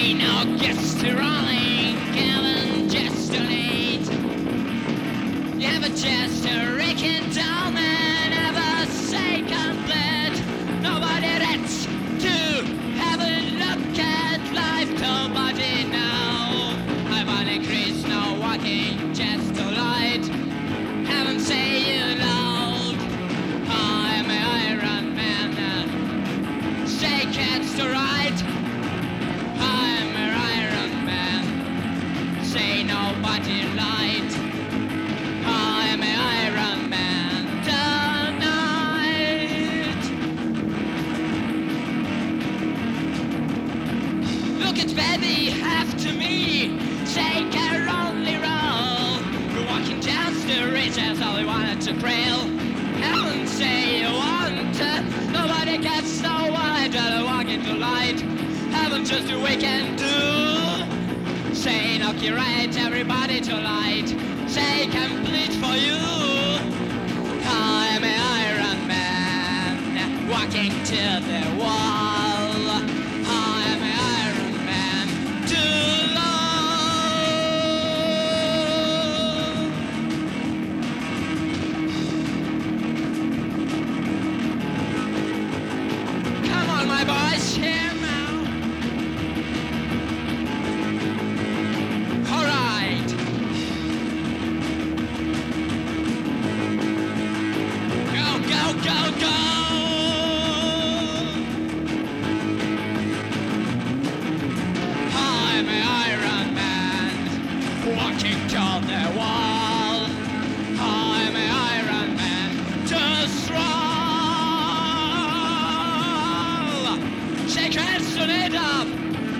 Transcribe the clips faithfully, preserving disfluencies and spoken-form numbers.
Say no guest to rolling, Kevin just donate. You have a chest to reckon down and ever say complete. Nobody gets to have a look at life, nobody now. I'm on a Krishna walking just to light. Heaven say you loud. I'm an Iron Man. Say cats to right. I'm an Iron Man. Say nobody light. I'm an Iron Man tonight. Look at baby after me. Take her only roll. We're walking down the ridge as all we wanted to trail. Heaven say you want to. Nobody gets so wide. Rather walk into light. Heaven just a weekend do. Say knock you right, everybody to light. Say complete for you. I'm an Iron Man, walking to the wall. I'm an Iron Man, too long. Come on, my boys, here now. All right. Go, go, go! I'm an Iron Man, walking to the wall. I'm an Iron Man, too strong. Shake hands, turn it up.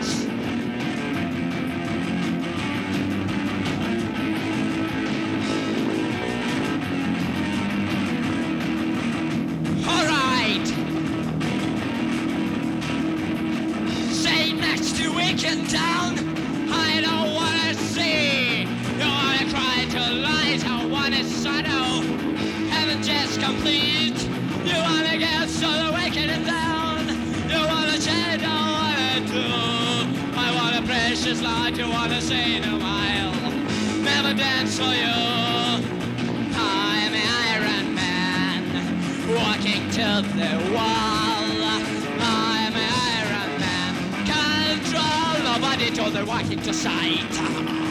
Weekend down, I don't wanna see. You wanna cry to light, I wanna shadow. Heaven just complete. You wanna get so the weekend down. You wanna change, I wanna do. I want a precious light, you wanna say no mile. Never dance for you. I'm an Iron Man, walking to the wall. I'm an Iron Man. Nobody told her walking to sight.